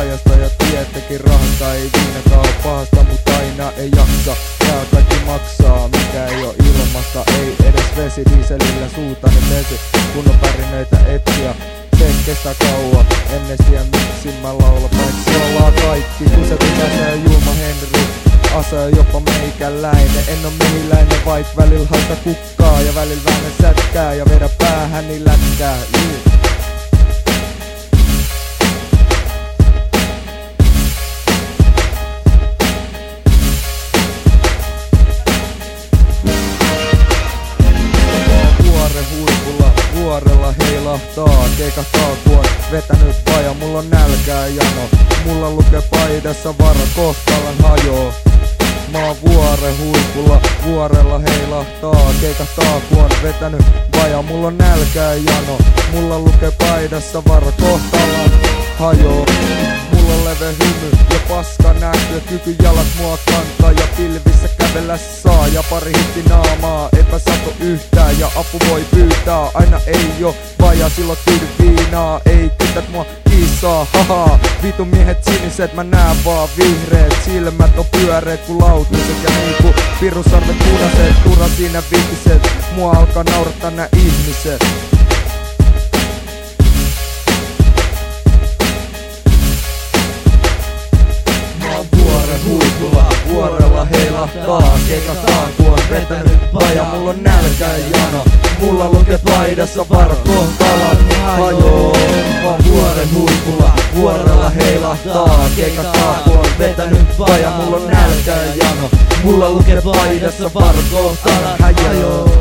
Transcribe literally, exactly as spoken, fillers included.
pajasta ja tietenkin rahasta. Ei viinakaan oo pahasta, mut aina ei jaksa. Tää kaikki maksaa, mikä ei oo ilmasta. Ei edes vesi, dieselillä suutainen vesi. Kun on pärinöitä etsiä, se kestää kauan. Ennen tiedä miksi mä laulan, paitsi ollaan kaikki. Kun se pitäsää ja julma Henry asa jopa meikäläinen. En oo mehiläinen, vaik välillä haista kukkaa ja välillä väännä sätkää ja vedä päähäni lätkää. Juu. Huipulla, vuorella heilahtaa, keikahtaa kun on vetänyt paja. Mulla on nälkää jano, mulla lukee paidassa varo, kohtalan hajoo. Mä oon vuoren huipulla, vuorella heilahtaa, keikahtaa kun on vetänyt paja. Mulla on nälkää jano, mulla lukee paidassa varo, kohtalan hajoo. Mulla on leveä hymy ja paska näkyy, kyky jalat mua kantaa ja pilvissä kävellä saa. Ja pari hitti naamaa, eipä satu yhtään ja apu voi pyytää. Aina ei oo vaja, silloin tyydy viinaa, ei kytät mua kiisaa, haha. Vitu miehet siniset, mä näen vaan vihreet. Silmät on pyöreet ku lautiset ja niinku pirusarvet punaset. Turha siinä viikiset, mua alkaa naurattaa nää ihmiset. Huipulla, vuorella heilahtaa, keikahtaa kun on vetänyt paja. Mulla on nälkää jano, mulla lukee paidassa varo, kohtalan hajoo. Mä oon vuoren huipulla, vuorella heilahtaa, keikahtaa kun on vetänyt paja. Mulla on nälkää jano, mulla lukee paidassa varo, kohtalan hajoo.